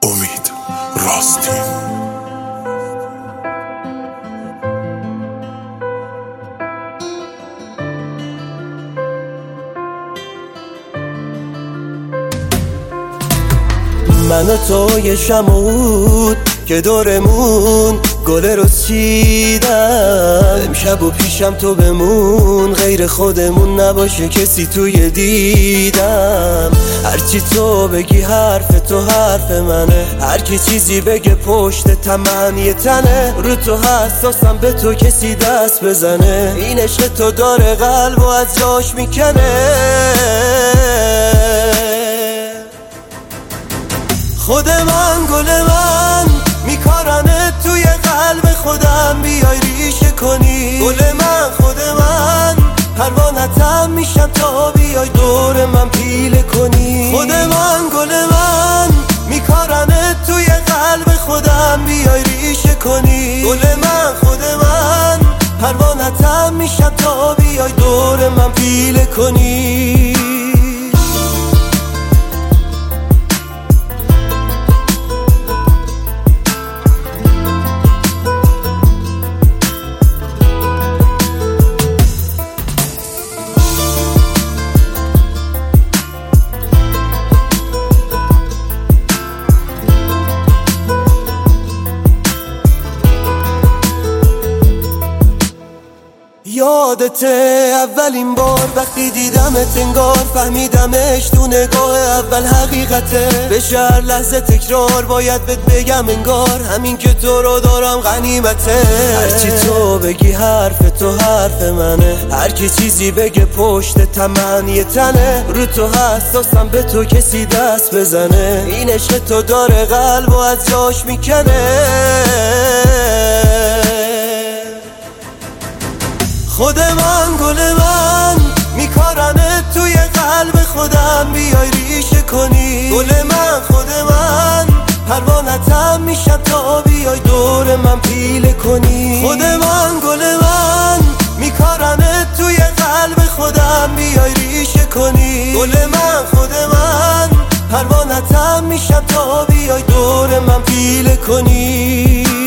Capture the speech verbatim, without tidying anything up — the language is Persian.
امید راستی. من و تو یه شمعود که دورمون گل رو چیدم، امشب و پیشم تو بمون، غیر خودمون نباشه کسی توی دیدم. هرچی تو بگی حرف تو حرف منه، هر کی چیزی بگه پشت تمن یه تنه. رو تو حساسم به تو کسی دست بزنه، این عشق تو داره قلبو از جاش میکنه. خود من گل من میکارنه توی قلب خودم، بیای ریشه کنی گل من. خود من پروانتم میشم تا بیای دور من پیله کنی. خود من گل من میکارنه توی قلب خودم، بیای ریشه کنی گل من. خود من پروانتم میشم تا بیای دور من پیله کنی. یادته اولین بار وقتی دیدمت، انگار فهمیدمش تو نگاه اول حقیقته. بشه هر لحظه تکرار باید بهت بگم، انگار همین که تو رو دارم غنیمته. هرچی تو بگی حرف تو حرف منه، هر کی چیزی بگه پشت تمن یه تنه. رو تو حساسم به تو کسی دست بزنه، این عشق تو داره قلبو از جاش میکنه. خود من گل من میکارنه توی قلب خودم، بیای ریشه کنی گل من. خود من پروانتم میشم تا بیای دور من پیله کنی. خود من گل من میکارنه توی قلب خودم، بیای ریشه کنی گل من. خود من پروانتم میشم تا بیای دور من پیله کنی.